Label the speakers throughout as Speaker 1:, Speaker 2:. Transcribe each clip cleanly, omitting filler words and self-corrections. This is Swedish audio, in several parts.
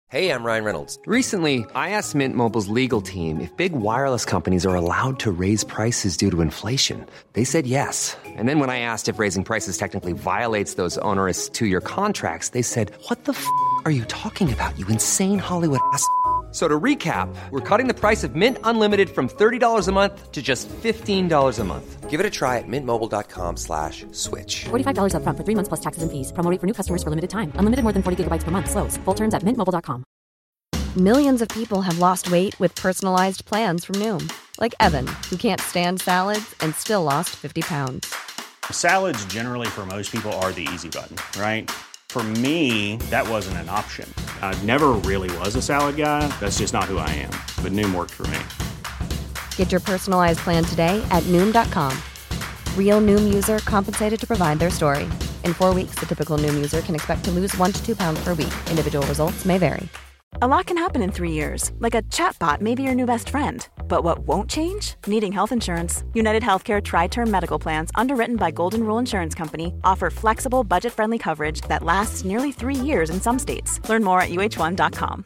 Speaker 1: Hey, I'm Ryan Reynolds.
Speaker 2: Recently, I asked Mint Mobile's legal team if big wireless companies are allowed to raise prices due to inflation. They said yes. And then when I asked if raising prices technically violates those onerous two-year contracts, they said, "What the are you talking about, you insane Hollywood ass?" So to recap, we're cutting the price of Mint Unlimited from $30 a month to just $15 a month.
Speaker 1: Give it a try at mintmobile.com/switch.
Speaker 3: $45 up front for 3 months plus taxes and fees. Promo rate for new customers for limited time. Unlimited more than 40 gigabytes per month. Slows full terms at mintmobile.com.
Speaker 4: Millions of people have lost weight with personalized plans from Noom. Like Evan, who can't stand salads and still lost 50 pounds.
Speaker 5: Salads generally for most people are the easy button, right? For me, that wasn't an option. I never really was a salad guy. That's just not who I am. But Noom worked for me.
Speaker 4: Get your personalized plan today at Noom.com. Real Noom user compensated to provide their story. In 4 weeks, the typical Noom user can expect to lose 1 to 2 pounds per week. Individual results may vary.
Speaker 6: A lot can happen in 3 years, like a chatbot may be your new best friend. But what won't change? Needing health insurance. United Healthcare Tri-Term Medical Plans, underwritten by Golden Rule Insurance Company, offer flexible, budget-friendly coverage that lasts nearly 3 years in some states. Learn more at uh1.com.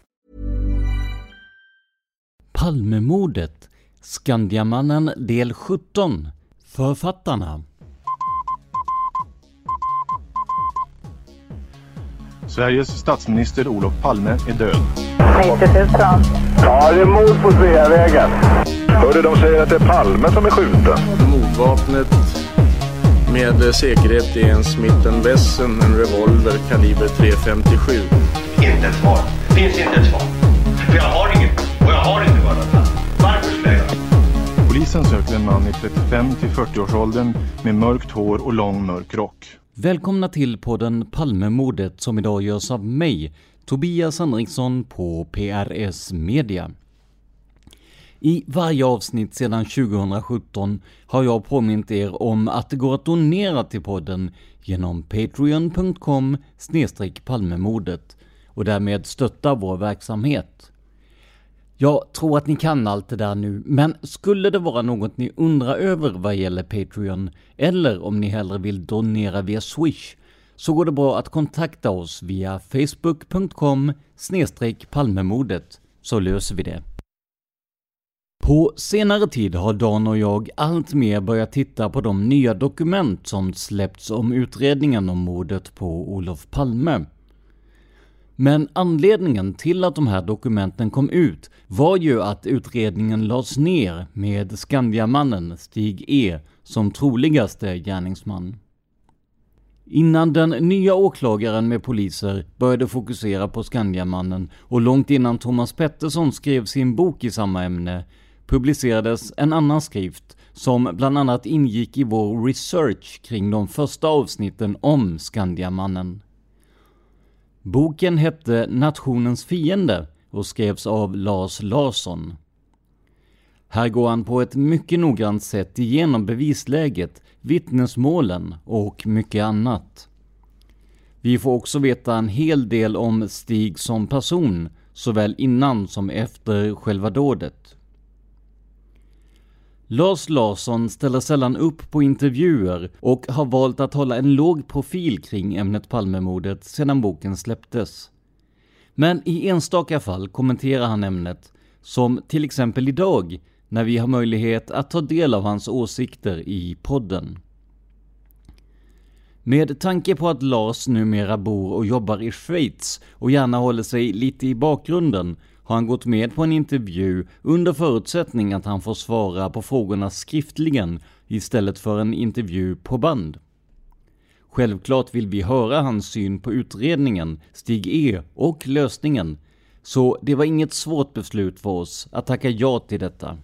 Speaker 7: Palmemordet, Skandiamannen del 17. Författarna.
Speaker 8: Sveriges statsminister Olof Palme är död.
Speaker 9: 90 000.
Speaker 10: Ja, det är mord på Sveavägen. Hörde de säger att det är Palme som är skjuten.
Speaker 11: Mordvapnet med säkerhet är en Smith & Wesson, en revolver kaliber .357.
Speaker 12: Inte ett svar. Finns inte ett svar. För jag har inget. Och jag har inte varit där. Varför skulle jag?
Speaker 8: Polisen söker en man i 35 till 40-årsåldern med mörkt hår och lång mörk rock.
Speaker 7: Välkomna till podden Palmemordet som idag görs av mig, Tobias Henriksson på PRS Media. I varje avsnitt sedan 2017 har jag påmint er om att det går att donera till podden genom patreon.com/palmemordet och därmed stötta vår verksamhet. Jag tror att ni kan allt det där nu, men skulle det vara något ni undrar över vad gäller Patreon eller om ni hellre vill donera via Swish så går det bra att kontakta oss via facebook.com/palmemordet så löser vi det. På senare tid har Dan och jag allt mer börjat titta på de nya dokument som släppts om utredningen om mordet på Olof Palme. Men anledningen till att de här dokumenten kom ut var ju att utredningen lades ner med Skandiamannen Stig E som troligaste gärningsman. Innan den nya åklagaren med poliser började fokusera på Skandiamannen och långt innan Thomas Pettersson skrev sin bok i samma ämne publicerades en annan skrift som bland annat ingick i vår research kring de första avsnitten om Skandiamannen. Boken hette Nationens fiende och skrevs av Lars Larsson. Här går han på ett mycket noggrant sätt igenom bevisläget, vittnesmålen och mycket annat. Vi får också veta en hel del om Stig som person, såväl innan som efter själva dådet. Lars Larsson ställer sällan upp på intervjuer och har valt att hålla en låg profil kring ämnet Palmemordet sedan boken släpptes. Men i enstaka fall kommenterar han ämnet, som till exempel idag när vi har möjlighet att ta del av hans åsikter i podden. Med tanke på att Lars numera bor och jobbar i Schweiz och gärna håller sig lite i bakgrunden har han gått med på en intervju under förutsättning att han får svara på frågorna skriftligen istället för en intervju på band. Självklart vill vi höra hans syn på utredningen, Stig E och lösningen, så det var inget svårt beslut för oss att tacka ja till detta.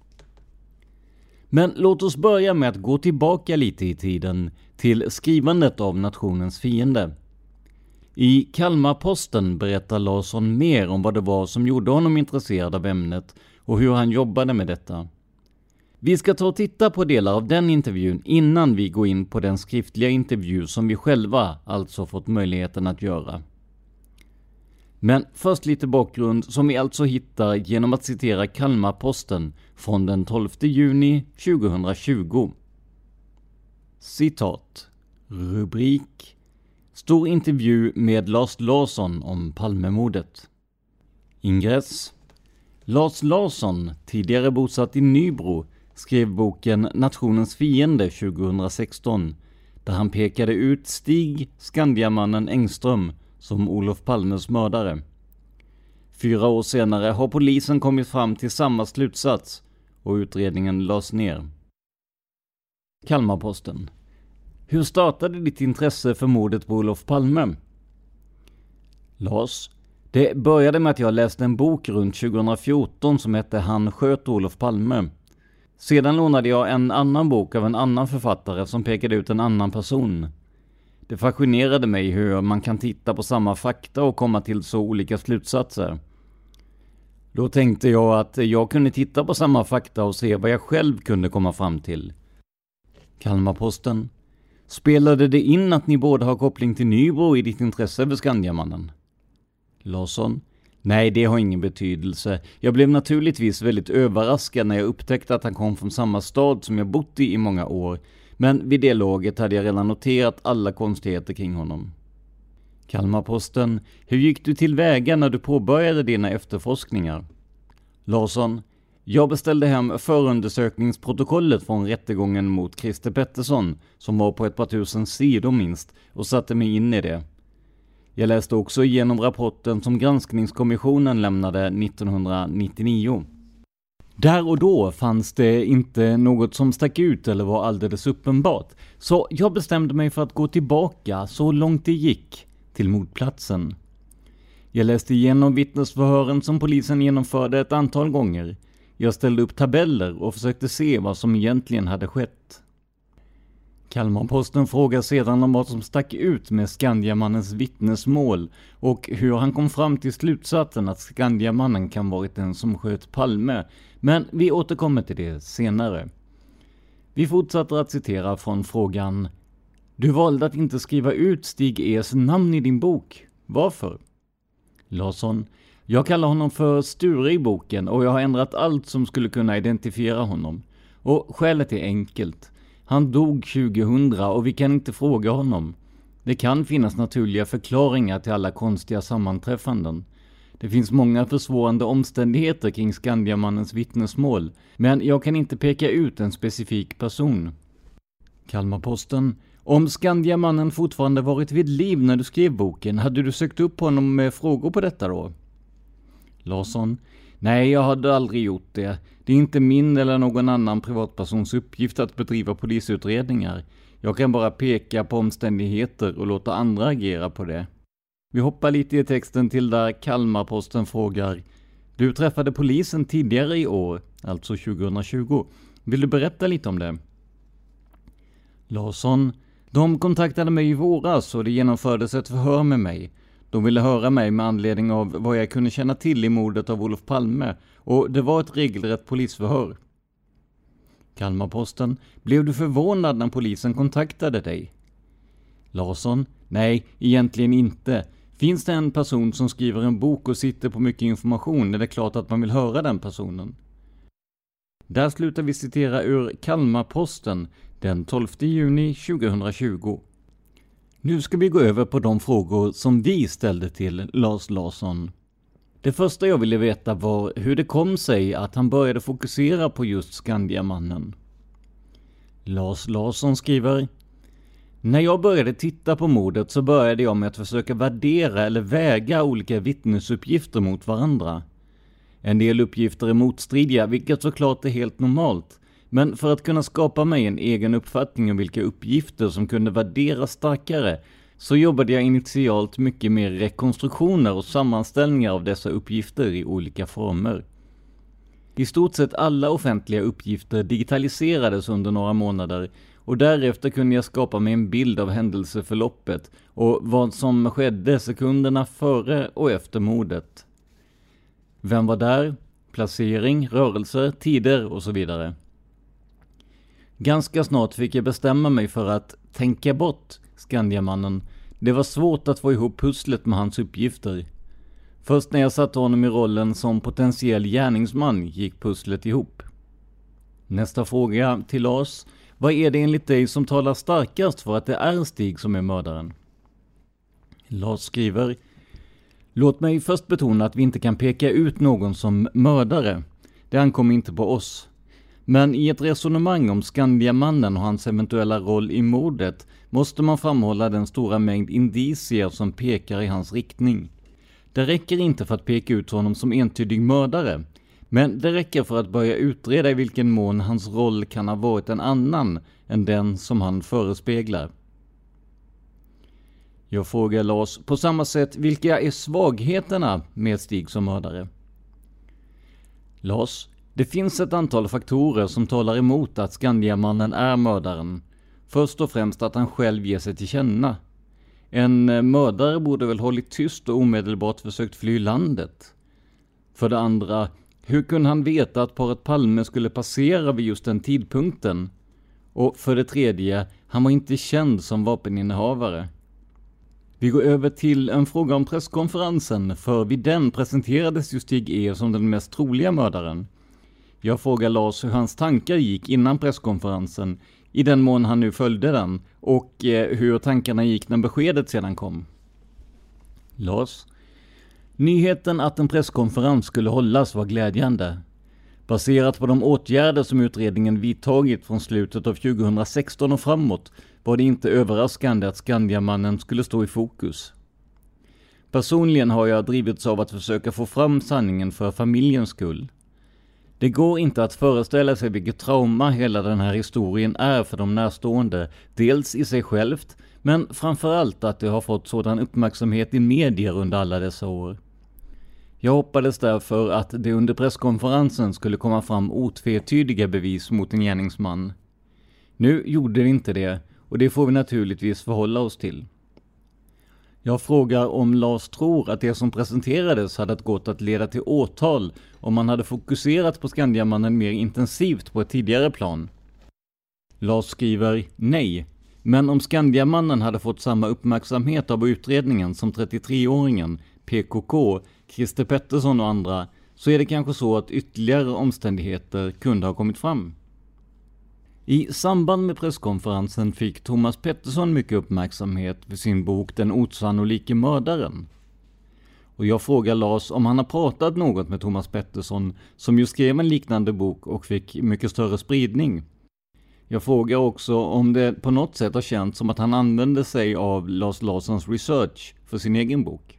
Speaker 7: Men låt oss börja med att gå tillbaka lite i tiden till skrivandet av Nationens fiende. I Kalmarposten berättar Larsson mer om vad det var som gjorde honom intresserad av ämnet och hur han jobbade med detta. Vi ska ta och titta på delar av den intervjun innan vi går in på den skriftliga intervju som vi själva alltså fått möjligheten att göra. Men först lite bakgrund som vi alltså hittar genom att citera Kalmarposten från den 12 juni 2020. Citat. Rubrik: Stor intervju med Lars Larsson om Palmemordet. Ingress. Lars Larsson, tidigare bosatt i Nybro, skrev boken Nationens fiende 2016, där han pekade ut Stig Skandiamannen Engström som Olof Palmes mördare. 4 år senare har polisen kommit fram till samma slutsats och utredningen lades ner. Kalmarposten. Hur startade ditt intresse för mordet på Olof Palme? Lars. Det började med att jag läste en bok runt 2014 som hette Han sköt Olof Palme. Sedan lånade jag en annan bok av en annan författare som pekade ut en annan person. Det fascinerade mig hur man kan titta på samma fakta och komma till så olika slutsatser. Då tänkte jag att jag kunde titta på samma fakta och se vad jag själv kunde komma fram till. Kalmarposten. Spelade det in att ni båda har koppling till Nybro i ditt intresse för Skandiamannen? Larsson. Nej, det har ingen betydelse. Jag blev naturligtvis väldigt överraskad när jag upptäckte att han kom från samma stad som jag bott i många år. Men vid det laget hade jag redan noterat alla konstigheter kring honom. Kalmarposten. Hur gick du tillväga när du påbörjade dina efterforskningar? Larsson. Jag beställde hem förundersökningsprotokollet från rättegången mot Christer Pettersson, som var på ett par tusen sidor minst, och satte mig in i det. Jag läste också igenom rapporten som granskningskommissionen lämnade 1999. Där och då fanns det inte något som stack ut eller var alldeles uppenbart, så jag bestämde mig för att gå tillbaka så långt det gick till mordplatsen. Jag läste igenom vittnesförhören som polisen genomförde ett antal gånger. Jag ställde upp tabeller och försökte se vad som egentligen hade skett. Kalmarposten frågar sedan om vad som stack ut med Skandiamannens vittnesmål och hur han kom fram till slutsatsen att Skandiamannen kan varit den som sköt Palme, men vi återkommer till det senare. Vi fortsätter att citera från frågan: Du valde att inte skriva ut Stig E's namn i din bok. Varför? Larsson. Jag kallar honom för Sture i boken och jag har ändrat allt som skulle kunna identifiera honom. Och skälet är enkelt. Han dog 2000 och vi kan inte fråga honom. Det kan finnas naturliga förklaringar till alla konstiga sammanträffanden. Det finns många försvårande omständigheter kring Skandiamannens vittnesmål, men jag kan inte peka ut en specifik person. Kalmarposten. Om Skandiamannen fortfarande varit vid liv när du skrev boken, hade du sökt upp honom med frågor på detta då? Larsson. Nej, jag hade aldrig gjort det. Det är inte min eller någon annan privatpersons uppgift att bedriva polisutredningar. Jag kan bara peka på omständigheter och låta andra agera på det. Vi hoppar lite i texten till där Kalmarposten frågar: Du träffade polisen tidigare i år, alltså 2020. Vill du berätta lite om det? Larsson. De kontaktade mig i våras och det genomfördes ett förhör med mig. De ville höra mig med anledning av vad jag kunde känna till i mordet av Olof Palme, och det var ett regelrätt polisförhör. Kalmarposten. Blev du förvånad när polisen kontaktade dig? Larsson. Nej, egentligen inte. Finns det en person som skriver en bok och sitter på mycket information är det klart att man vill höra den personen. Där slutar vi citera ur Kalmarposten den 12 juni 2020. Nu ska vi gå över på de frågor som vi ställde till Lars Larsson. Det första jag ville veta var hur det kom sig att han började fokusera på just Skandiamannen. Lars Larsson skriver: När jag började titta på mordet så började jag med att försöka värdera eller väga olika vittnesuppgifter mot varandra. En del uppgifter är motstridiga, vilket såklart är helt normalt. Men för att kunna skapa mig en egen uppfattning om vilka uppgifter som kunde värderas starkare så jobbade jag initialt mycket med rekonstruktioner och sammanställningar av dessa uppgifter i olika former. I stort sett alla offentliga uppgifter digitaliserades under några månader och därefter kunde jag skapa mig en bild av händelseförloppet och vad som skedde sekunderna före och efter mordet. Vem var där? Placering, rörelser, tider och så vidare. Ganska snart fick jag bestämma mig för att tänka bort Skandiamannen. Det var svårt att få ihop pusslet med hans uppgifter. Först när jag satte honom i rollen som potentiell gärningsman gick pusslet ihop. Nästa fråga till Lars. Vad är det enligt dig som talar starkast för att det är Stig som är mördaren? Lars skriver: Låt mig först betona att vi inte kan peka ut någon som mördare. Det ankommer inte på oss. Men i ett resonemang om Skandiamannen och hans eventuella roll i mordet måste man framhålla den stora mängd indicier som pekar i hans riktning. Det räcker inte för att peka ut honom som entydig mördare, men det räcker för att börja utreda i vilken mån hans roll kan ha varit en annan än den som han förespeglar. Jag frågar Lars på samma sätt, vilka är svagheterna med Stig som mördare? Lars, det finns ett antal faktorer som talar emot att Skandiamannen är mördaren. Först och främst att han själv ger sig till känna. En mördare borde väl hållit tyst och omedelbart försökt fly landet. För det andra, hur kunde han veta att paret Palme skulle passera vid just den tidpunkten? Och för det tredje, han var inte känd som vapeninnehavare. Vi går över till en fråga om presskonferensen, för vid den presenterades ju Stig E som den mest troliga mördaren. Jag frågar Lars hur hans tankar gick innan presskonferensen, i den mån han nu följde den, och hur tankarna gick när beskedet sedan kom. Lars, nyheten att en presskonferens skulle hållas var glädjande. Baserat på de åtgärder som utredningen vidtagit från slutet av 2016 och framåt var det inte överraskande att Skandiamannen skulle stå i fokus. Personligen har jag drivits av att försöka få fram sanningen för familjens skull. Det går inte att föreställa sig vilket trauma hela den här historien är för de närstående, dels i sig självt, men framförallt att det har fått sådan uppmärksamhet i medier under alla dessa år. Jag hoppades därför att det under presskonferensen skulle komma fram otvetydiga bevis mot en gärningsman. Nu gjorde det inte det, och det får vi naturligtvis förhålla oss till. Jag frågar om Lars tror att det som presenterades hade gått att leda till åtal om man hade fokuserat på Skandiamannen mer intensivt på ett tidigare plan. Lars skriver nej, men om Skandiamannen hade fått samma uppmärksamhet av utredningen som 33-åringen, PKK, Christer Pettersson och andra, så är det kanske så att ytterligare omständigheter kunde ha kommit fram. I samband med presskonferensen fick Thomas Pettersson mycket uppmärksamhet för sin bok Den osannolike mördaren. Och jag frågar Lars om han har pratat något med Thomas Pettersson, som ju skrev en liknande bok och fick mycket större spridning. Jag frågar också om det på något sätt har känts som att han använde sig av Lars Larssons research för sin egen bok.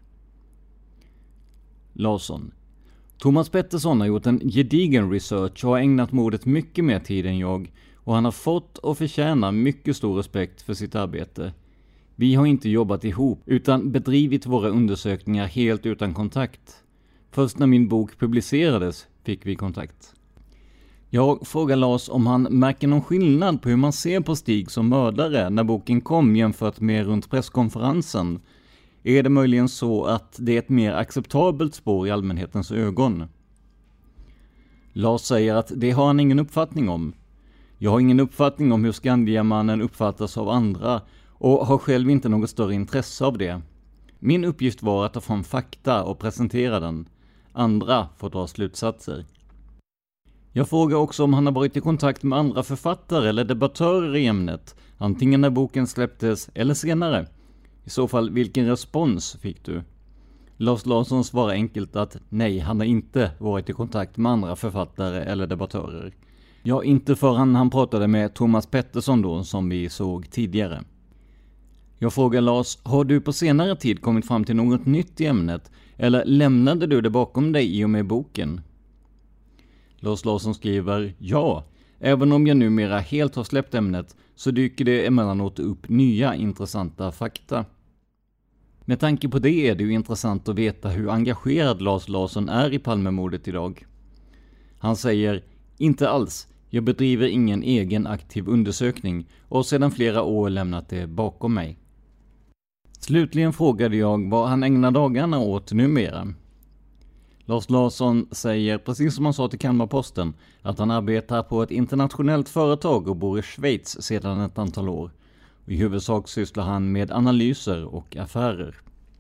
Speaker 7: Larsson. Thomas Pettersson har gjort en gedigen research och har ägnat mordet mycket mer tid än jag, och han har fått och förtjänar mycket stor respekt för sitt arbete. Vi har inte jobbat ihop utan bedrivit våra undersökningar helt utan kontakt. Först när min bok publicerades fick vi kontakt. Jag frågar Lars om han märker någon skillnad på hur man ser på Stig som mördare när boken kom jämfört med runt presskonferensen. Är det möjligen så att det är ett mer acceptabelt spår i allmänhetens ögon? Lars säger att det har han ingen uppfattning om. Jag har ingen uppfattning om hur Skandiamannen uppfattas av andra och har själv inte något större intresse av det. Min uppgift var att ta fram fakta och presentera den. Andra får dra slutsatser. Jag frågar också om han har varit i kontakt med andra författare eller debattörer i ämnet, antingen när boken släpptes eller senare. I så fall, vilken respons fick du? Lars Larsson svarar enkelt att nej, han har inte varit i kontakt med andra författare eller debattörer. Ja, inte förrän han pratade med Thomas Pettersson då, som vi såg tidigare. Jag frågar Lars, har du på senare tid kommit fram till något nytt i ämnet, eller lämnade du det bakom dig i och med boken? Lars Larsson skriver, ja, även om jag numera helt har släppt ämnet så dyker det emellanåt upp nya intressanta fakta. Med tanke på det är det ju intressant att veta hur engagerad Lars Larsson är i Palmemordet idag. Han säger, inte alls, jag bedriver ingen egen aktiv undersökning och sedan flera år lämnat det bakom mig. Slutligen frågade jag vad han ägnar dagarna åt numera. Lars Larsson säger, precis som han sa till Kalmarposten, att han arbetar på ett internationellt företag och bor i Schweiz sedan ett antal år. I huvudsak sysslar han med analyser och affärer.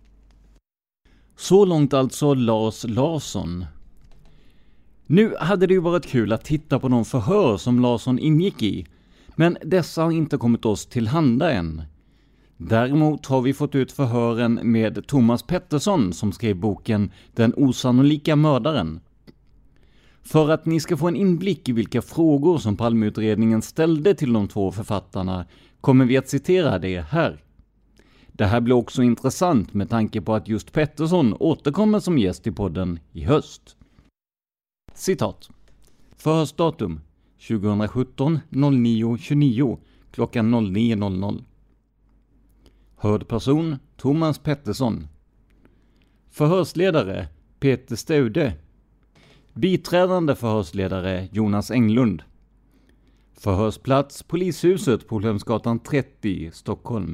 Speaker 7: Så långt alltså Lars Larsson. Nu hade det ju varit kul att titta på de förhör som Larsson ingick i, men dessa har inte kommit oss till handa än. Däremot har vi fått ut förhören med Thomas Pettersson som skrev boken Den osannolika mördaren. För att ni ska få en inblick i vilka frågor som Palmeutredningen ställde till de två författarna kommer vi att citera det här. Det här blir också intressant med tanke på att just Pettersson återkommer som gäst i podden i höst. Citat. Förhörsdatum 2017 09:29 klockan 09:00. Hörd person Thomas Pettersson. Förhörsledare Peter Staude. Biträdande förhörsledare Jonas Englund. Förhörsplats Polishuset på Polhemsgatan 30, Stockholm.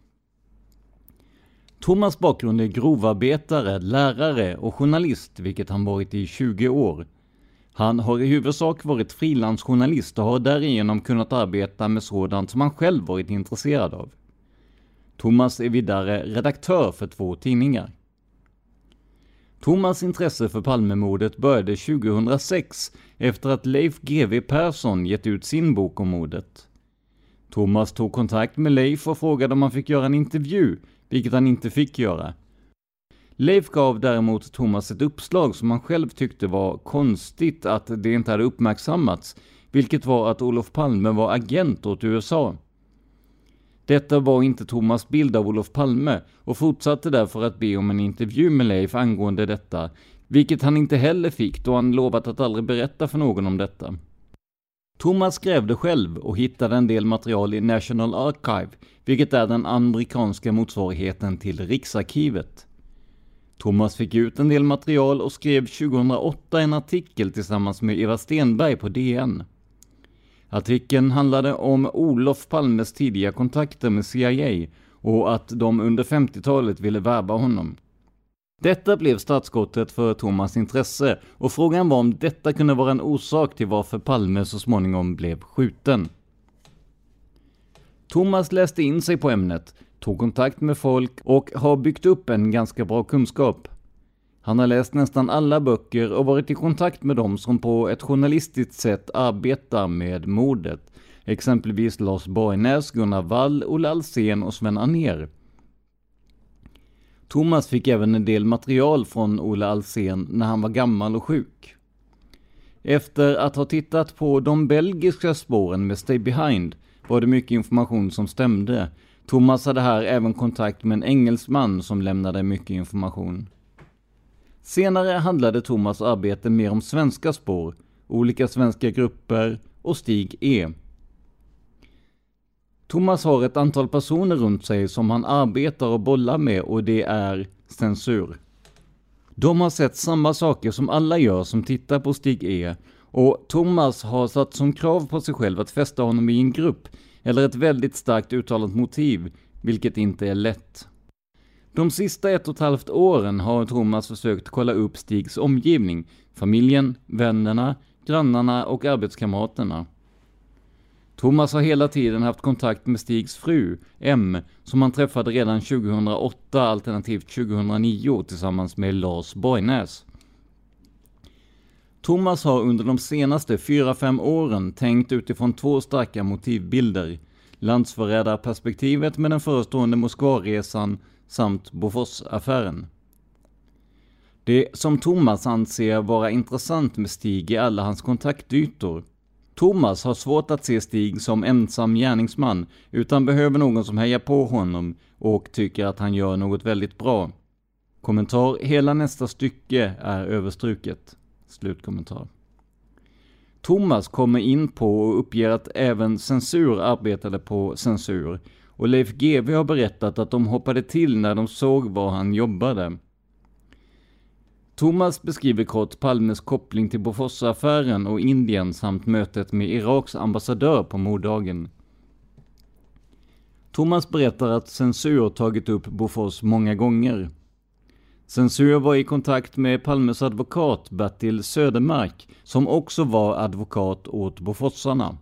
Speaker 7: Thomas bakgrund är grovarbetare, lärare och journalist, vilket han varit i 20 år. Han har i huvudsak varit frilansjournalist och har därigenom kunnat arbeta med sådant som han själv varit intresserad av. Thomas är vidare redaktör för 2 tidningar. Thomas intresse för Palmemordet började 2006 efter att Leif GW Persson gett ut sin bok om mordet. Thomas tog kontakt med Leif och frågade om han fick göra en intervju, vilket han inte fick göra. Leif gav däremot Thomas ett uppslag som han själv tyckte var konstigt att det inte hade uppmärksammats, vilket var att Olof Palme var agent åt USA. Detta var inte Thomas bild av Olof Palme och fortsatte därför att be om en intervju med Leif angående detta, vilket han inte heller fick då han lovat att aldrig berätta för någon om detta. Thomas grävde själv och hittade en del material i National Archive, vilket är den amerikanska motsvarigheten till Riksarkivet. Thomas fick ut en del material och skrev 2008 en artikel tillsammans med Eva Stenberg på DN. Artikeln handlade om Olof Palmes tidiga kontakter med CIA och att de under 50-talet ville värva honom. Detta blev startskottet för Thomas intresse och frågan var om detta kunde vara en orsak till varför Palme så småningom blev skjuten. Thomas läste in sig på ämnet, tog kontakt med folk och har byggt upp en ganska bra kunskap. Han har läst nästan alla böcker och varit i kontakt med dem som på ett journalistiskt sätt arbetar med mordet. Exempelvis Lars Borgnäs, Gunnar Wall, Olle Alsen och Sven Anér. Thomas fick även en del material från Olle Alsen när han var gammal och sjuk. Efter att ha tittat på de belgiska spåren med Stay Behind var det mycket information som stämde. Thomas hade här även kontakt med en engelsman som lämnade mycket information. Senare handlade Thomas arbete mer om svenska spår, olika svenska grupper och Stig E. Thomas har ett antal personer runt sig som han arbetar och bollar med och det är censur. De har sett samma saker som alla gör som tittar på Stig E. Och Thomas har satt som krav på sig själv att fästa honom i en grupp eller ett väldigt starkt uttalat motiv, vilket inte är lätt. De sista 1,5 åren har Thomas försökt kolla upp Stigs omgivning, familjen, vännerna, grannarna och arbetskamraterna. Thomas har hela tiden haft kontakt med Stigs fru, M, som han träffade redan 2008 alternativt 2009 tillsammans med Lars Borgnäs. Thomas har under de senaste 4-5 åren tänkt utifrån 2 starka motivbilder, landsförrädarperspektivet med den förestående Moskvaresan samt Bofors-affären. Det som Thomas anser vara intressant med Stig är alla hans kontaktytor. Thomas har svårt att se Stig som ensam gärningsman utan behöver någon som hejar på honom och tycker att han gör något väldigt bra. Kommentar: hela nästa stycke är överstruket. Slutkommentar. Thomas kommer in på och uppger att även censur arbetade på censur och Leif GW har berättat att de hoppade till när de såg var han jobbade. Thomas beskriver kort Palmes koppling till Bofors-affären och Indien samt mötet med Iraks ambassadör på morddagen. Thomas berättar att censur tagit upp Bofors många gånger. Censur var i kontakt med Palmes advokat Bertil Södermark som också var advokat åt Boforsarna.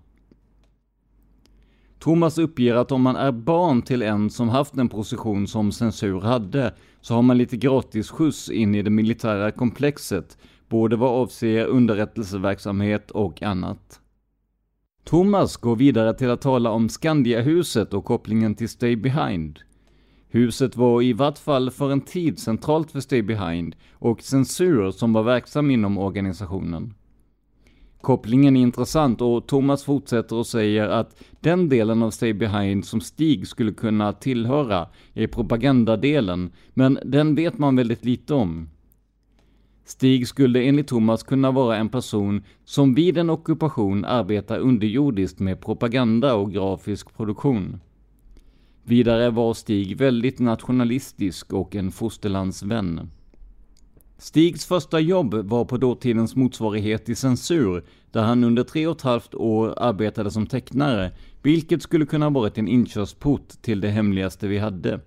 Speaker 7: Thomas uppger att om man är barn till en som haft en position som censur hade så har man lite gratis skjuts in i det militära komplexet, både vad avser underrättelseverksamhet och annat. Thomas går vidare till att tala om Skandiahuset och kopplingen till Stay Behind. Huset var i vart fall för en tid centralt för Stay Behind och Censur som var verksam inom organisationen. Kopplingen är intressant och Thomas fortsätter och säger att den delen av Stay Behind som Stig skulle kunna tillhöra är propagandadelen, men den vet man väldigt lite om. Stig skulle enligt Thomas kunna vara en person som vid en ockupation arbetar underjordiskt med propaganda och grafisk produktion. Vidare var Stig väldigt nationalistisk och en fosterlandsvän. Stigs första jobb var på dåtidens motsvarighet till Censur, där han under 3,5 år arbetade som tecknare, vilket skulle kunna varit en inkörsport till det hemligaste vi hade.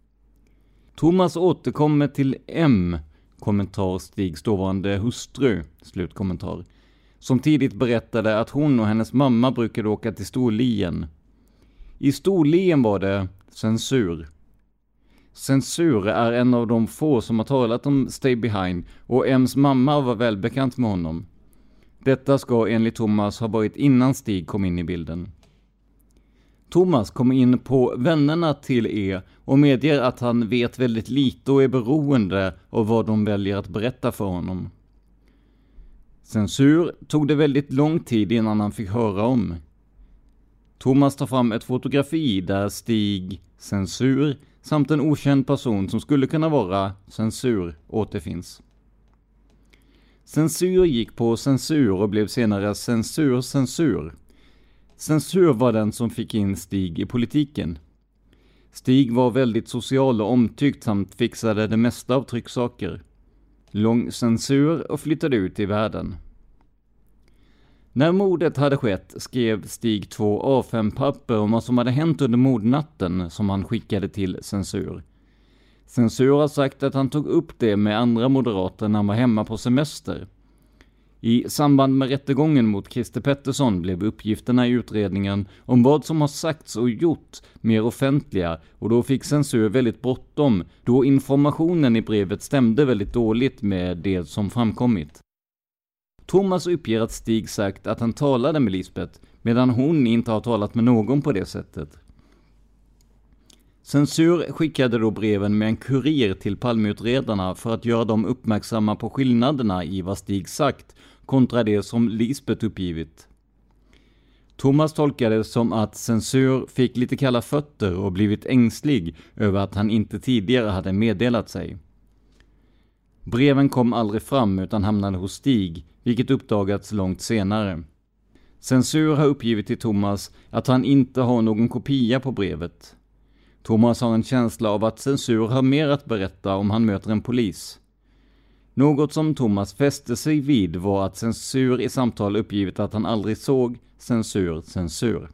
Speaker 7: Thomas återkommer till M, kommentar Stigs dåvarande hustru, slutkommentar, som tidigt berättade att hon och hennes mamma brukade åka till Storlien. I Storlien var det Censur. Censur är en av de få som har talat om Stay Behind och M's mamma var välbekant med honom. Detta ska enligt Thomas ha varit innan Stig kom in i bilden. Thomas kommer in på vännerna till E och medger att han vet väldigt lite och är beroende av vad de väljer att berätta för honom. Censur tog det väldigt lång tid innan han fick höra om. Thomas tar fram ett fotografi där Stig, Censur samt en okänd person som skulle kunna vara Censur återfinns. Censur gick på Censur och blev senare Censur. Censur var den som fick in Stig i politiken. Stig var väldigt social och omtyckt samt fixade det mesta av trycksaker. Lång censur och flyttade ut i världen. När mordet hade skett skrev Stig 2 A5-papper om vad som hade hänt under mordnatten som han skickade till Censur. Censur har sagt att han tog upp det med andra moderater när han var hemma på semester. I samband med rättegången mot Christer Pettersson blev uppgifterna i utredningen om vad som har sagts och gjort mer offentliga och då fick Censur väldigt bråttom då informationen i brevet stämde väldigt dåligt med det som framkommit. Thomas uppger att Stig sagt att han talade med Lisbeth medan hon inte har talat med någon på det sättet. Censur skickade då breven med en kurir till Palmeutredarna för att göra dem uppmärksamma på skillnaderna i vad Stig sagt kontra det som Lisbeth uppgivit. Thomas tolkade det som att Censur fick lite kalla fötter och blivit ängslig över att han inte tidigare hade meddelat sig. Breven kom aldrig fram utan hamnade hos Stig, vilket uppdagats långt senare. Censur har uppgivit till Thomas att han inte har någon kopia på brevet. Thomas har en känsla av att Censur har mer att berätta om han möter en polis. Något som Thomas fäste sig vid var att Censur i samtal uppgivit att han aldrig såg Censur.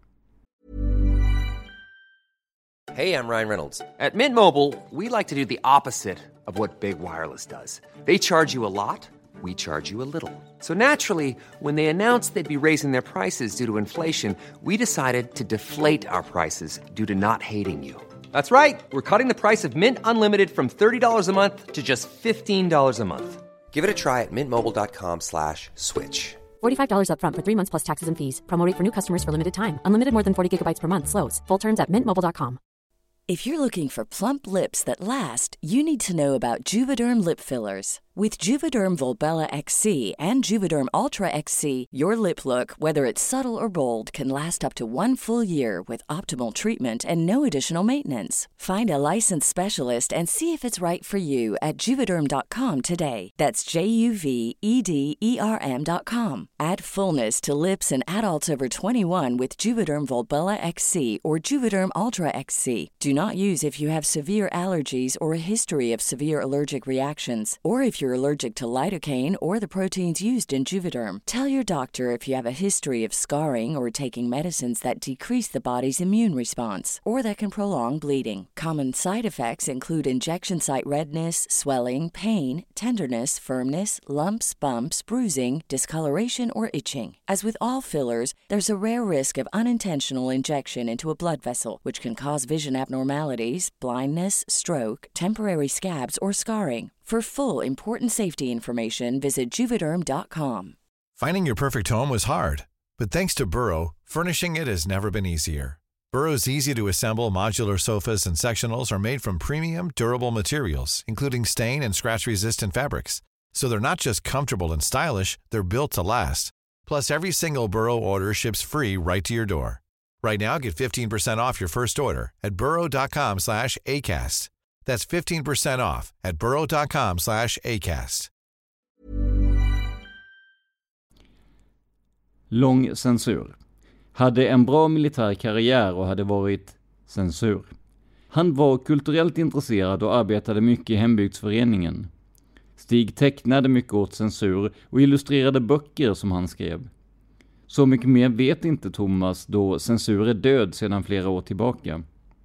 Speaker 1: Hey, I'm Ryan Reynolds. At Mint Mobile, we like to do the opposite of what Big Wireless does. They charge you a lot, we charge you a little. So naturally, when they announced they'd be raising their prices due to inflation, we decided to deflate our prices due to not hating you. That's right. We're cutting the price of Mint Unlimited from $30 a month to just $15 a month. Give it a try at mintmobile.com/switch.
Speaker 3: $45 up front for 3 months plus taxes and fees. Promo rate for new customers for limited time. Unlimited more than 40 gigabytes per month slows. Full terms at mintmobile.com.
Speaker 9: If you're looking for plump lips that last, you need to know about Juvederm lip fillers. With Juvederm Volbella XC and Juvederm Ultra XC, your lip look, whether it's subtle or bold, can last up to 1 full year with optimal treatment and no additional maintenance. Find a licensed specialist and see if it's right for you at Juvederm.com today. That's JUVEDERM.com. Add fullness to lips in adults over 21 with Juvederm Volbella XC or Juvederm Ultra XC. Do not use if you have severe allergies or a history of severe allergic reactions, or if you're allergic to lidocaine or the proteins used in Juvederm. Tell your doctor if you have a history of scarring or taking medicines that decrease the body's immune response or that can prolong bleeding. Common side effects include injection site redness, swelling, pain, tenderness, firmness, lumps, bumps, bruising, discoloration, or itching. As with all fillers, there's a rare risk of unintentional injection into a blood vessel, which can cause vision abnormalities, blindness, stroke, temporary scabs, or scarring. For full, important safety information, visit Juvederm.com.
Speaker 13: Finding your perfect home was hard, But thanks to Burrow, furnishing it has never been easier. Burrow's easy-to-assemble modular sofas and sectionals are made from premium, durable materials, including stain and scratch-resistant fabrics. So they're not just comfortable and stylish, they're built to last. Plus, every single Burrow order ships free right to your door. Right now, get 15% off your first order at burrow.com/ACAST. That's 15% off at burrow.com/ACAST.
Speaker 7: Lång censur. Hade en bra militär karriär och hade varit censur. Han var kulturellt intresserad och arbetade mycket i hembygdsföreningen. Stig tecknade mycket åt censur och illustrerade böcker som han skrev. Så mycket mer vet inte Thomas då censur är död sedan flera år tillbaka.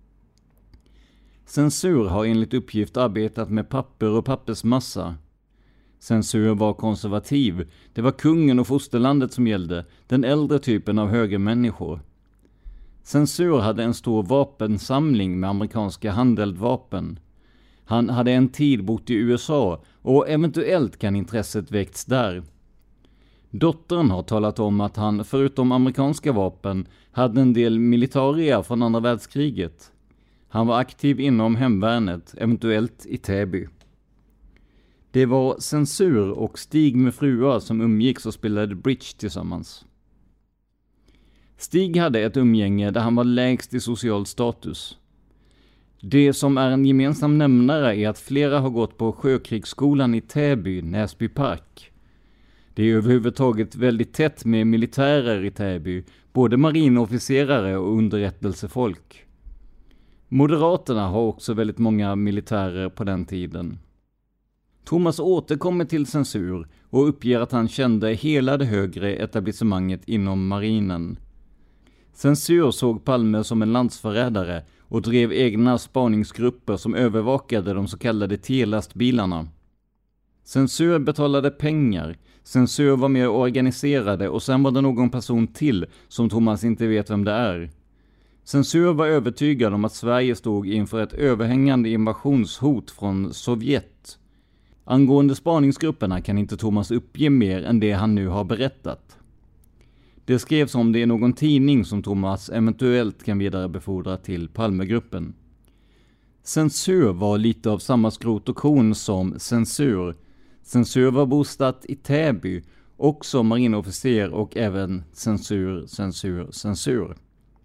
Speaker 7: Censur har enligt uppgift arbetat med papper och pappersmassa. Censur var konservativ. Det var kungen och fosterlandet som gällde, den äldre typen av högermänniskor. Censur hade en stor vapensamling med amerikanska handeldvapen. Han hade en tid bott i USA och eventuellt kan intresset väckts där. Dottern har talat om att han förutom amerikanska vapen hade en del militaria från andra världskriget. Han var aktiv inom hemvärnet, eventuellt i Täby. Det var censur och Stig med fruar som umgicks och spelade bridge tillsammans. Stig hade ett umgänge där han var lägst i social status. Det som är en gemensam nämnare är att flera har gått på Sjökrigsskolan i Täby, Näsby Park. Det är överhuvudtaget väldigt tätt med militärer i Täby, både marinofficerare och underrättelsefolk. Moderaterna har också väldigt många militärer på den tiden. Thomas återkommer till censur och uppger att han kände hela det högre etablissemanget inom marinen. Censur såg Palme som en landsförrädare och drev egna spaningsgrupper som övervakade de så kallade T-lastbilarna. Censur betalade pengar, censur var mer organiserade och sen var det någon person till som Thomas inte vet vem det är. Censur var övertygad om att Sverige stod inför ett överhängande invasionshot från Sovjet. Angående spaningsgrupperna kan inte Thomas uppge mer än det han nu har berättat. Det skrevs om det i någon tidning som Thomas eventuellt kan vidarebefordra till Palmegruppen. Censur var lite av samma skrot och korn som censur. Censur var bosatt i Täby, också marinofficer och även censur.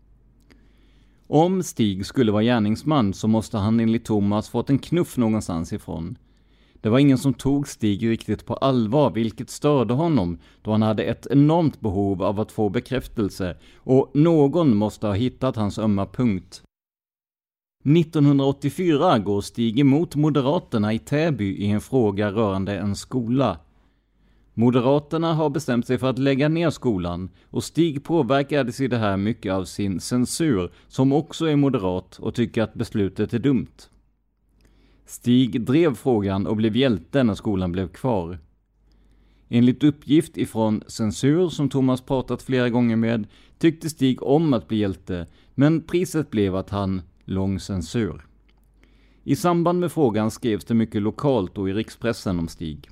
Speaker 7: Om Stig skulle vara gärningsman så måste han enligt Thomas fått en knuff någonstans ifrån. Det var ingen som tog Stig riktigt på allvar, vilket störde honom då han hade ett enormt behov av att få bekräftelse och någon måste ha hittat hans ömma punkt. 1984 går Stig emot Moderaterna i Täby i en fråga rörande en skola. Moderaterna har bestämt sig för att lägga ner skolan och Stig påverkades i det här mycket av sin censur som också är moderat och tycker att beslutet är dumt. Stig drev frågan och blev hjälte när skolan blev kvar. Enligt uppgift ifrån censur som Thomas pratat flera gånger med tyckte Stig om att bli hjälte, men priset blev att han lång censur. I samband med frågan skrevs det mycket lokalt och i rikspressen om Stig.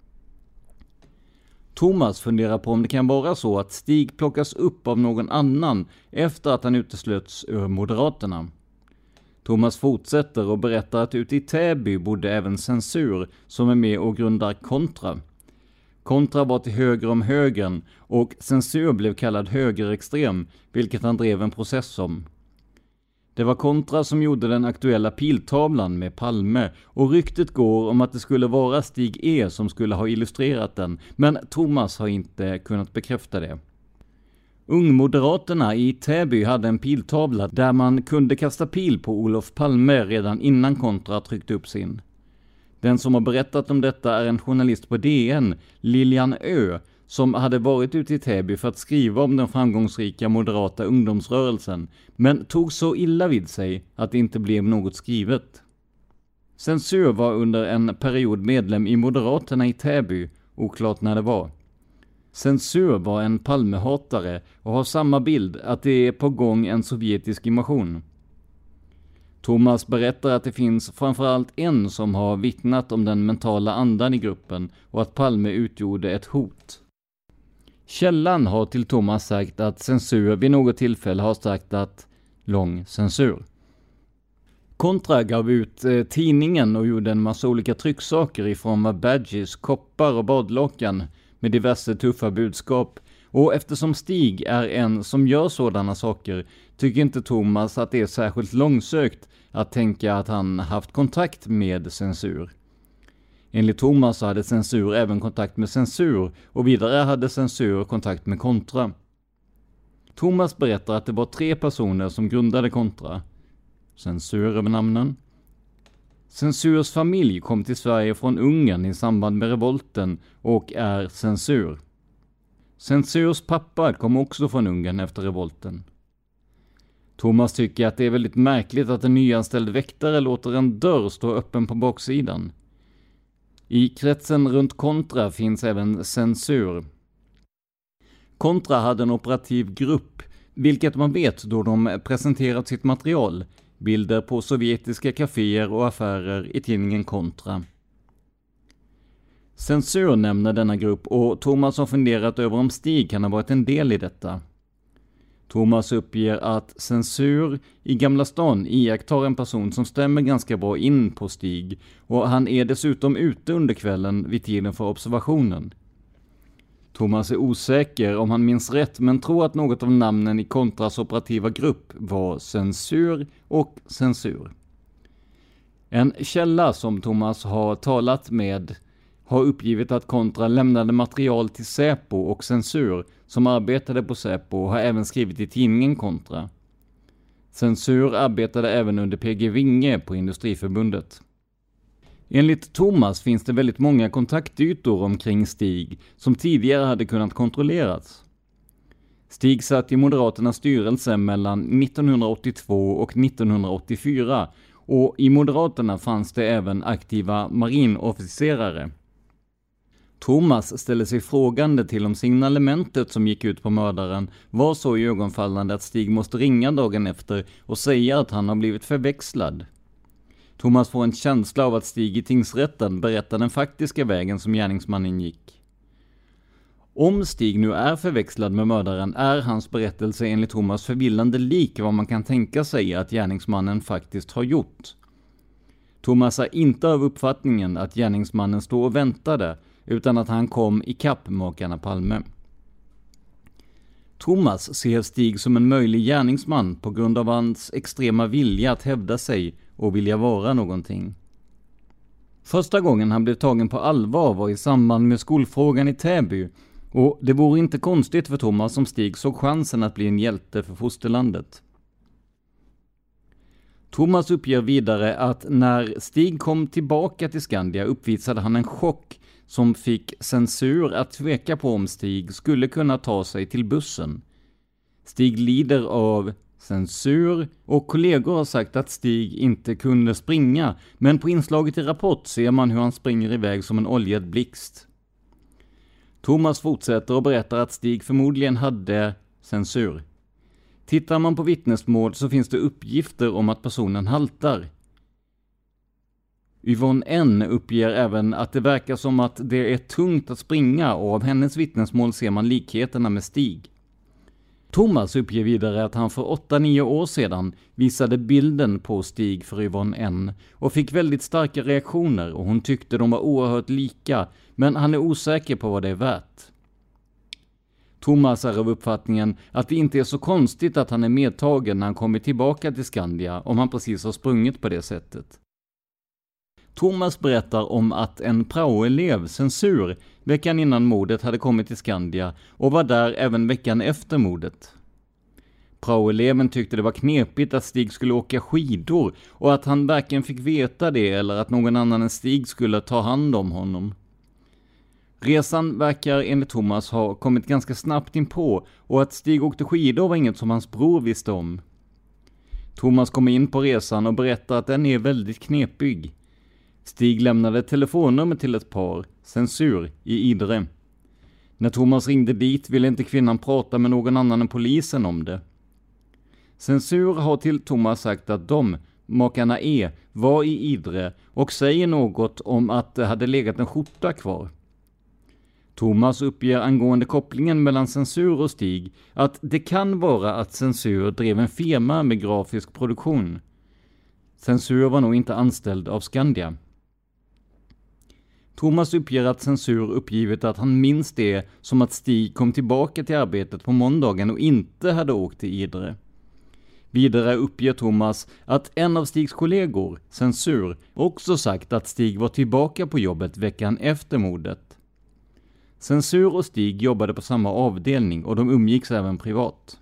Speaker 7: Thomas funderar på om det kan vara så att Stig plockas upp av någon annan efter att han uteslöts ur Moderaterna. Thomas fortsätter och berättar att ute i Täby bodde även censur som är med och grundar Kontra. Kontra var till höger om högern och censur blev kallad högerextrem, vilket han drev en process om. Det var Kontra som gjorde den aktuella piltavlan med Palme och ryktet går om att det skulle vara Stig E som skulle ha illustrerat den, men Thomas har inte kunnat bekräfta det. Ungmoderaterna i Täby hade en piltavla där man kunde kasta pil på Olof Palme redan innan Kontra tryckte upp sin. Den som har berättat om detta är en journalist på DN, Lilian Ö, som hade varit ute i Täby för att skriva om den framgångsrika moderata ungdomsrörelsen, men tog så illa vid sig att det inte blev något skrivet. Censur var under en period medlem i Moderaterna i Täby, oklart när det var. Censur var en Palmehatare och har samma bild att det är på gång en sovjetisk invasion. Thomas berättar att det finns framförallt en som har vittnat om den mentala andan i gruppen och att Palme utgjorde ett hot. Källan har till Thomas sagt att censur vid något tillfälle har sagt att lång censur. Kontra gav ut tidningen och gjorde en massa olika trycksaker i form av badges, koppar och badlakan med diverse tuffa budskap. Och eftersom Stig är en som gör sådana saker tycker inte Thomas att det är särskilt långsökt att tänka att han haft kontakt med censur. Enligt Thomas så hade censur även kontakt med censur och vidare hade censur kontakt med Kontra. Thomas berättar att det var 3 personer som grundade Kontra. Censur över namnen. Censurs familj kom till Sverige från Ungern i samband med revolten och är Censur. Censurs pappa kom också från Ungern efter revolten. Thomas tycker att det är väldigt märkligt att en nyanställd väktare låter en dörr stå öppen på baksidan. I kretsen runt Kontra finns även Censur. Kontra hade en operativ grupp, vilket man vet då de presenterat sitt material, bilder på sovjetiska kaféer och affärer i tidningen Kontra. Censur nämner denna grupp och Thomas har funderat över om Stig kan ha varit en del i detta. Thomas uppger att Censur i Gamla stan iakttar en person som stämmer ganska bra in på Stig och han är dessutom ute under kvällen vid tiden för observationen. Thomas är osäker om han minns rätt men tror att något av namnen i Kontras operativa grupp var Censur och Censur. En källa som Thomas har talat med har uppgivit att Kontra lämnade material till Säpo och Censur som arbetade på Säpo och har även skrivit i tidningen Kontra. Censur arbetade även under PG Winge på Industriförbundet. Enligt Thomas finns det väldigt många kontaktytor omkring Stig som tidigare hade kunnat kontrolleras. Stig satt i Moderaternas styrelse mellan 1982 och 1984 och i Moderaterna fanns det även aktiva marinofficerare. Thomas ställer sig frågande till om signalementet som gick ut på mördaren var så ögonfallande att Stig måste ringa dagen efter och säga att han har blivit förväxlad. Thomas får en känsla av att Stig i tingsrätten berättar den faktiska vägen som gärningsmannen gick. Om Stig nu är förväxlad med mördaren är hans berättelse enligt Thomas förvillande lik vad man kan tänka sig att gärningsmannen faktiskt har gjort. Thomas är inte av uppfattningen att gärningsmannen står och väntade utan att han kom i kapp makarna Palme. Thomas ser Stig som en möjlig gärningsman på grund av hans extrema vilja att hävda sig och vilja vara någonting. Första gången han blev tagen på allvar var i samband med skolfrågan i Täby och det vore inte konstigt för Thomas om Stig såg chansen att bli en hjälte för fosterlandet. Thomas uppger vidare att när Stig kom tillbaka till Skandia uppvisade han en chock som fick Censur att tveka på om Stig skulle kunna ta sig till bussen. Stig lider av censur och kollegor har sagt att Stig inte kunde springa, men på inslaget i Rapport ser man hur han springer iväg som en oljad blixt. Thomas fortsätter och berättar att Stig förmodligen hade censur. Tittar man på vittnesmål så finns det uppgifter om att personen haltar. Yvonne N uppger även att det verkar som att det är tungt att springa och av hennes vittnesmål ser man likheterna med Stig. Thomas uppger vidare att han för 8-9 år sedan visade bilden på Stig för Yvonne N och fick väldigt starka reaktioner och hon tyckte de var oerhört lika, men han är osäker på vad det är värt. Thomas är av uppfattningen att det inte är så konstigt att han är medtagen när han kommer tillbaka till Skandia om han precis har sprungit på det sättet. Thomas berättar om att en praoelev, Censur, veckan innan mordet hade kommit till Skandia och var där även veckan efter mordet. Praoeleven tyckte det var knepigt att Stig skulle åka skidor och att han varken fick veta det eller att någon annan än Stig skulle ta hand om honom. Resan verkar enligt Thomas ha kommit ganska snabbt in på och att Stig åkte skidor var inget som hans bror visste om. Thomas kommer in på resan och berättar att den är väldigt knepig. Stig lämnade telefonnummer till ett par, Censur, i Idre. När Thomas ringde dit ville inte kvinnan prata med någon annan än polisen om det. Censur har till Thomas sagt att makarna var i Idre och säger något om att det hade legat en skjorta kvar. Thomas uppger angående kopplingen mellan Censur och Stig att det kan vara att Censur drev en firma med grafisk produktion. Censur var nog inte anställd av Skandia. Thomas uppger att Censur uppgivit att han minns det som att Stig kom tillbaka till arbetet på måndagen och inte hade åkt till Idre. Vidare uppger Thomas att en av Stigs kollegor, Censur, också sagt att Stig var tillbaka på jobbet veckan efter mordet. Censur och Stig jobbade på samma avdelning och de umgicks även privat.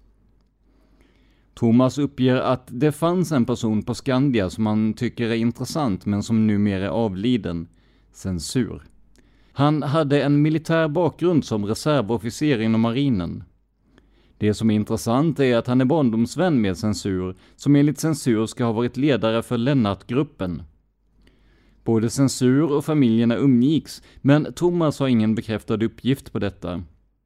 Speaker 7: Thomas uppger att det fanns en person på Skandia som han tycker är intressant men som numera är avliden, Censur. Han hade en militär bakgrund som reservofficer inom marinen. Det som är intressant är att han är barndomsvän med Censur, som enligt Censur ska ha varit ledare för Lennartgruppen. Både Censur och familjerna umgicks, men Thomas har ingen bekräftad uppgift på detta.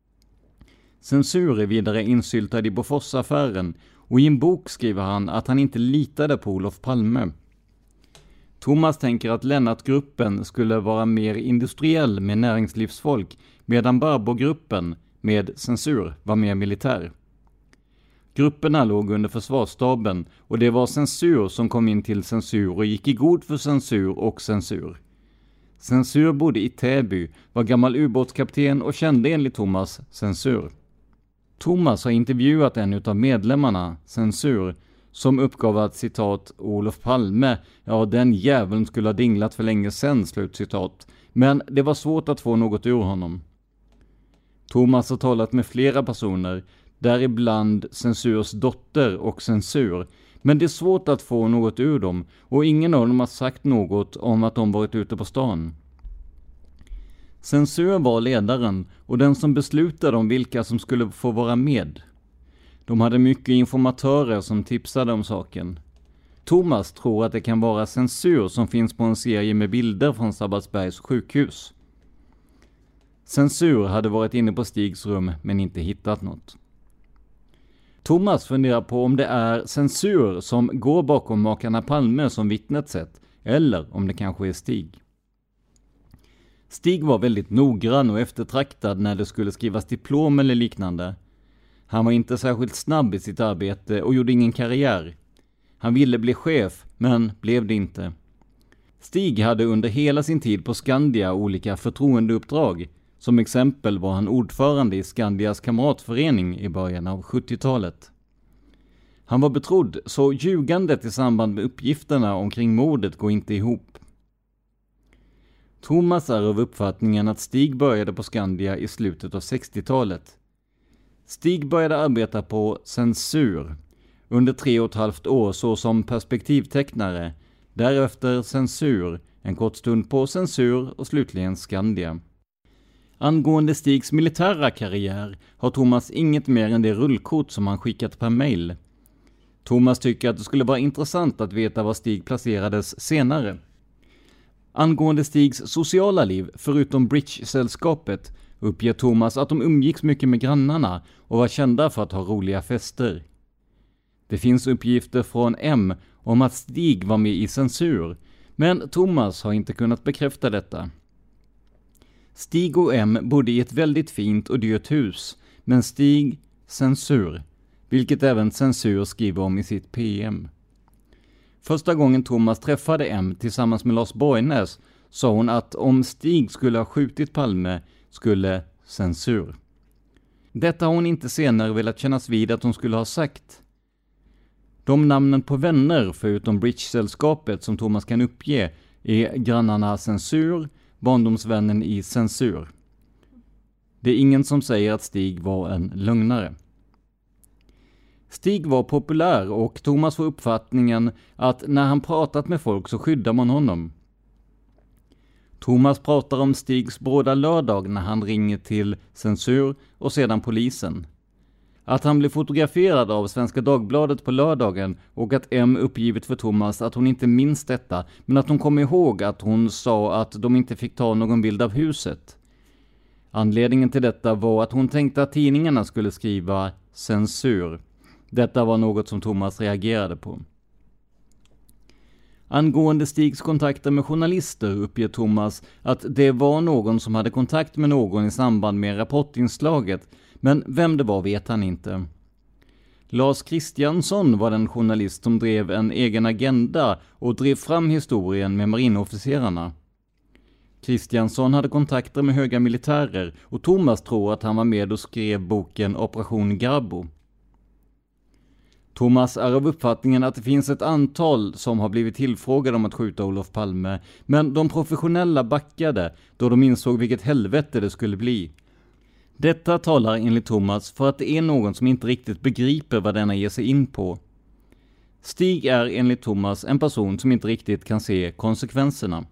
Speaker 7: Censur är vidare insyltad i Boforsaffären och i en bok skriver han att han inte litade på Olof Palme. Thomas tänker att Lennartgruppen skulle vara mer industriell med näringslivsfolk, medan Barbogruppen med Censur var mer militär. Grupperna låg under försvarsstaben och det var Censur som kom in till Censur och gick i god för Censur och Censur. Censur bodde i Täby, var gammal ubåtskapten och kände enligt Thomas Censur. Thomas har intervjuat en utav medlemmarna, Censur, som uppgav att citat Olof Palme, ja den jäveln skulle ha dinglat för länge sedan, slutcitat. Men det var svårt att få något ur honom. Thomas har talat med flera personer, däribland Censurs dotter och Censur, men det är svårt att få något ur dem och ingen av dem har sagt något om att de varit ute på stan. Censur var ledaren och den som beslutade om vilka som skulle få vara med. De hade mycket informatörer som tipsade om saken. Thomas tror att det kan vara Censur som finns på en serie med bilder från Sabbatsbergs sjukhus. Censur hade varit inne på Stigs rum men inte hittat något. Thomas funderar på om det är Censur som går bakom makarna Palme som vittnet sett, eller om det kanske är Stig. Stig var väldigt noggrann och eftertraktad när det skulle skrivas diplom eller liknande. Han var inte särskilt snabb i sitt arbete och gjorde ingen karriär. Han ville bli chef, men blev det inte. Stig hade under hela sin tid på Skandia olika förtroendeuppdrag. Som exempel var han ordförande i Skandias kamratförening i början av 70-talet. Han var betrodd, så ljugandet i samband med uppgifterna omkring mordet går inte ihop. Thomas är av uppfattningen att Stig började på Skandia i slutet av 60-talet. Stig började arbeta på Censur under 3,5 år så som perspektivtecknare, därefter Censur, en kort stund på Censur och slutligen Skandia. Angående Stigs militära karriär har Thomas inget mer än det rullkort som han skickat per mail. Thomas tycker att det skulle vara intressant att veta var Stig placerades senare. Angående Stigs sociala liv, förutom Bridge-sällskapet, uppger Thomas att de umgicks mycket med grannarna och var kända för att ha roliga fester. Det finns uppgifter från M om att Stig var med i Censur, men Thomas har inte kunnat bekräfta detta. Stig och M bodde i ett väldigt fint och dyrt hus, men Stig Censur, vilket även Censur skriver om i sitt PM. Första gången Thomas träffade M tillsammans med Lars Borgnäs sa hon att om Stig skulle ha skjutit Palme skulle Censur. Detta har hon inte senare velat kännas vid att hon skulle ha sagt. De namnen på vänner förutom Bridge-sällskapet som Thomas kan uppge är grannarna Censur, barndomsvännen i Censur. Det är ingen som säger att Stig var en lögnare. Stig var populär och Thomas får uppfattningen att när han pratat med folk så skyddar man honom. Thomas pratar om Stigs bråda lördag när han ringer till Censur och sedan polisen. Att han blev fotograferad av Svenska Dagbladet på lördagen och att M uppgivit för Thomas att hon inte minns detta, men att hon kom ihåg att hon sa att de inte fick ta någon bild av huset. Anledningen till detta var att hon tänkte att tidningarna skulle skriva Censur. Detta var något som Thomas reagerade på. Angående Stigs kontakter med journalister uppger Thomas att det var någon som hade kontakt med någon i samband med rapportinslaget, men vem det var vet han inte. Lars Kristiansson var den journalist som drev en egen agenda och drev fram historien med marinofficerarna. Kristiansson hade kontakter med höga militärer och Thomas tror att han var med och skrev boken Operation Garbo. Thomas är av uppfattningen att det finns ett antal som har blivit tillfrågade om att skjuta Olof Palme, men de professionella backade då de insåg vilket helvete det skulle bli. Detta talar enligt Thomas för att det är någon som inte riktigt begriper vad denna ger sig in på. Stig är enligt Thomas en person som inte riktigt kan se konsekvenserna.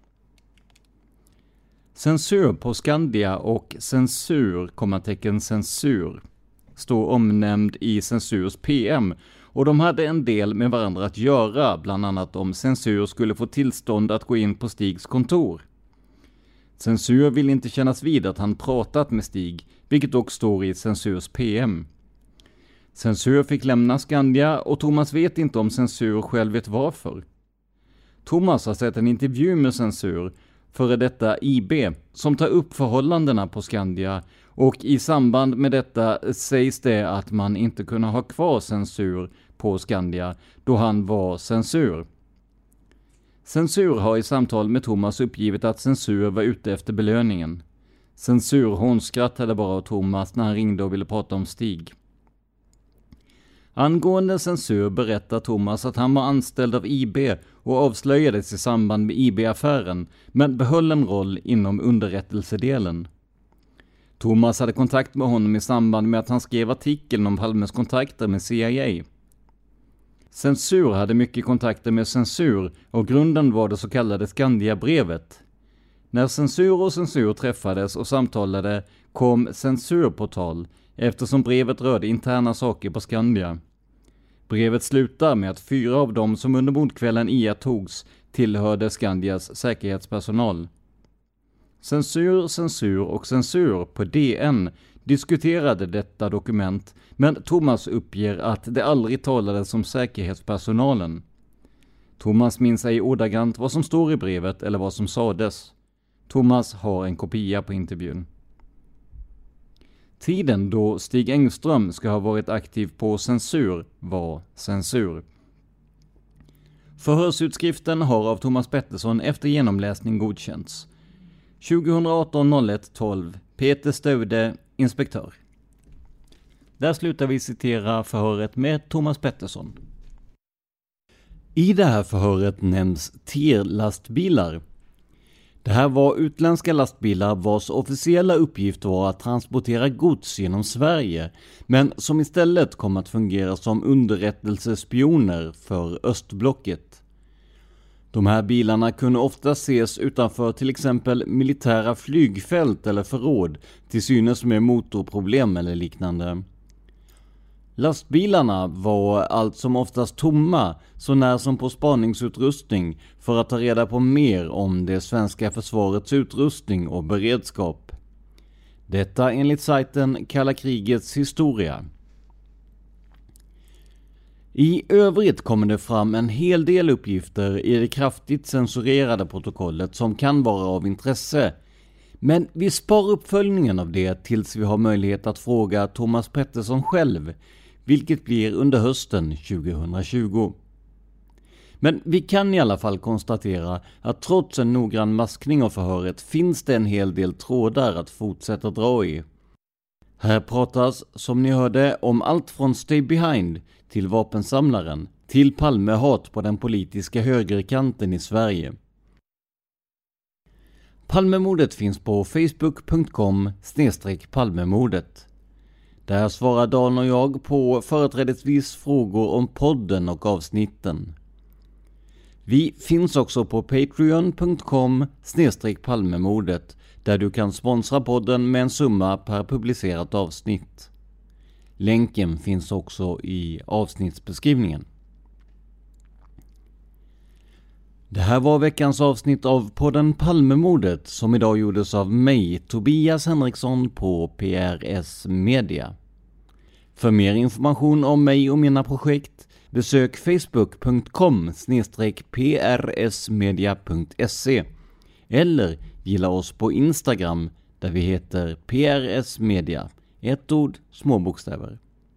Speaker 7: Censur på Skandia och censur, censur, står omnämnd i Censurs PM och de hade en del med varandra att göra, bland annat om Censur skulle få tillstånd att gå in på Stigs kontor. Censur vill inte kännas vid att han pratat med Stig, vilket dock står i Censurs PM. Censur fick lämna Skandia och Thomas vet inte om Censur själv vet varför. Thomas har sett en intervju med Censur, före detta IB, som tar upp förhållandena på Skandia, och i samband med detta sägs det att man inte kunde ha kvar Censur på Skandia då han var Censur. Censur har i samtal med Thomas uppgivit att Censur var ute efter belöningen. Censur hånskrattade bara åt Thomas när han ringde och ville prata om Stig. Angående Censur berättar Thomas att han var anställd av IB och avslöjades i samband med IB-affären, men behöll en roll inom underrättelsedelen. Thomas hade kontakt med honom i samband med att han skrev artikeln om Palmes kontakter med CIA. Censur hade mycket kontakter med Censur och grunden var det så kallade Skandia-brevet. När Censur och Censur träffades och samtalade kom Censur på tal eftersom brevet rörde interna saker på Skandia. Brevet slutar med att 4 av dem som under mordkvällen iaktogs tillhörde Skandias säkerhetspersonal. Censur, Censur och Censur på DN diskuterade detta dokument, men Thomas uppger att det aldrig talades om säkerhetspersonalen. Thomas minns ej ordagrant vad som står i brevet eller vad som sades. Thomas har en kopia på intervjun. Tiden då Stig Engström ska ha varit aktiv på Censur var Censur. Förhörsutskriften har av Thomas Pettersson efter genomläsning godkänts. 2018-01-12 Peter Staude, inspektör. Där slutar vi citera förhöret med Thomas Pettersson. I det här förhöret nämns TIR-lastbilar. Det här var utländska lastbilar vars officiella uppgift var att transportera gods genom Sverige, men som istället kom att fungera som underrättelsespioner för östblocket. De här bilarna kunde ofta ses utanför till exempel militära flygfält eller förråd, till synes med motorproblem eller liknande. Lastbilarna var allt som oftast tomma, så när som på spaningsutrustning, för att ta reda på mer om det svenska försvarets utrustning och beredskap. Detta enligt sajten Kalla krigets historia. I övrigt kommer det fram en hel del uppgifter i det kraftigt censurerade protokollet som kan vara av intresse. Men vi sparar uppföljningen av det tills vi har möjlighet att fråga Thomas Pettersson själv, vilket blir under hösten 2020. Men vi kan i alla fall konstatera att trots en noggrann maskning av förhöret finns det en hel del trådar att fortsätta dra i. Här pratas, som ni hörde, om allt från Stay Behind till vapensamlaren till Palmehat på den politiska högerkanten i Sverige. Palmemordet finns på facebook.com/palmemordet. Där svarar Dan och jag på företrädesvis frågor om podden och avsnitten. Vi finns också på patreon.com/palmemordet där du kan sponsra podden med en summa per publicerat avsnitt. Länken finns också i avsnittsbeskrivningen. Det här var veckans avsnitt av podden Palmemordet som idag gjordes av mig, Tobias Henriksson på PRS Media. För mer information om mig och mina projekt Besök facebook.com/prsmedia.se eller gilla oss på Instagram där vi heter PRS Media. Ett ord, små bokstäver.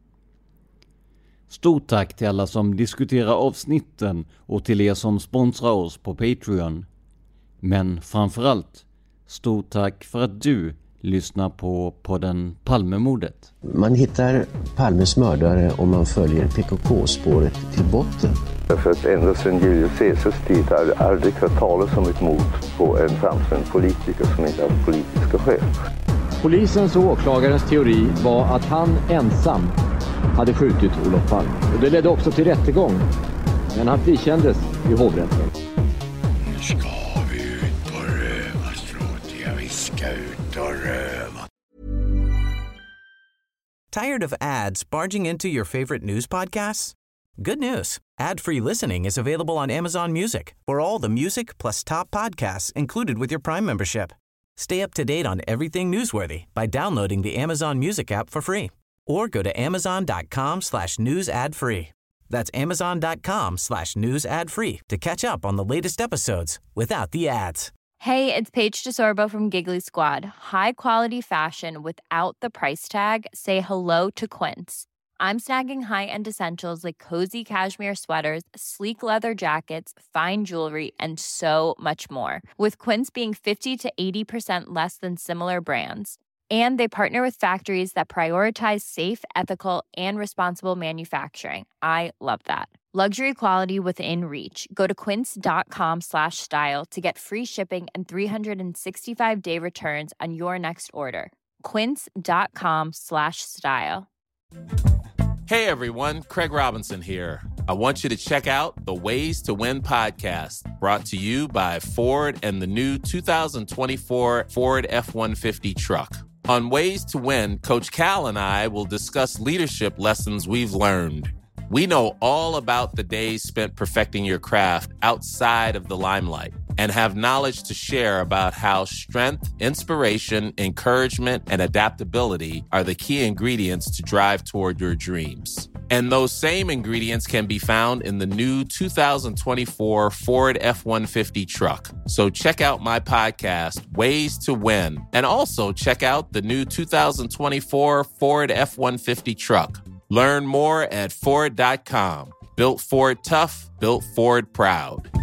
Speaker 7: Stort tack till alla som diskuterar avsnitten och till er som sponsrar oss på Patreon. Men framförallt, stort tack för att du lyssnar på podden Palmemordet.
Speaker 14: Man hittar Palmes mördare om man följer PKK-spåret till botten.
Speaker 10: För att ända sedan Julius Caesars tid har det aldrig hört talas om ett mord på en framstående politiker som inte har politiska skäl.
Speaker 15: Polisens och åklagarens teori var att han ensam hade skjutit Olof Palme. Och det ledde också till rättegång. Men han frikändes i hovrätten.
Speaker 16: Nu ska vi ut på rövarstråt. Ja, vi ska ut och röva.
Speaker 17: Tired of ads barging into your favorite news podcasts? Good news. Ad-free listening is available on Amazon Music for all the music plus top podcasts included with your Prime membership. Stay up to date on everything newsworthy by downloading the Amazon Music app for free or go to amazon.com/news ad free. That's amazon.com/news ad free to catch up on the latest episodes without the ads.
Speaker 18: Hey, it's Paige DeSorbo from Giggly Squad. High quality fashion without the price tag. Say hello to Quince. I'm snagging high-end essentials like cozy cashmere sweaters, sleek leather jackets, fine jewelry, and so much more. With Quince being 50 to 80% less than similar brands. And they partner with factories that prioritize safe, ethical, and responsible manufacturing. I love that. Luxury quality within reach. Go to quince.com/style to get free shipping and 365-day returns on your next order. Quince.com/style.
Speaker 19: Hey everyone, Craig Robinson here. I want you to check out the Ways to Win podcast, brought to you by Ford and the new 2024 Ford F-150 truck. On Ways to Win, Coach Cal and I will discuss leadership lessons we've learned. We know all about the days spent perfecting your craft outside of the limelight and have knowledge to share about how strength, inspiration, encouragement, and adaptability are the key ingredients to drive toward your dreams. And those same ingredients can be found in the new 2024 Ford F-150 truck. So check out my podcast, Ways to Win, and also check out the new 2024 Ford F-150 truck. Learn more at Ford.com. Built Ford tough, built Ford proud.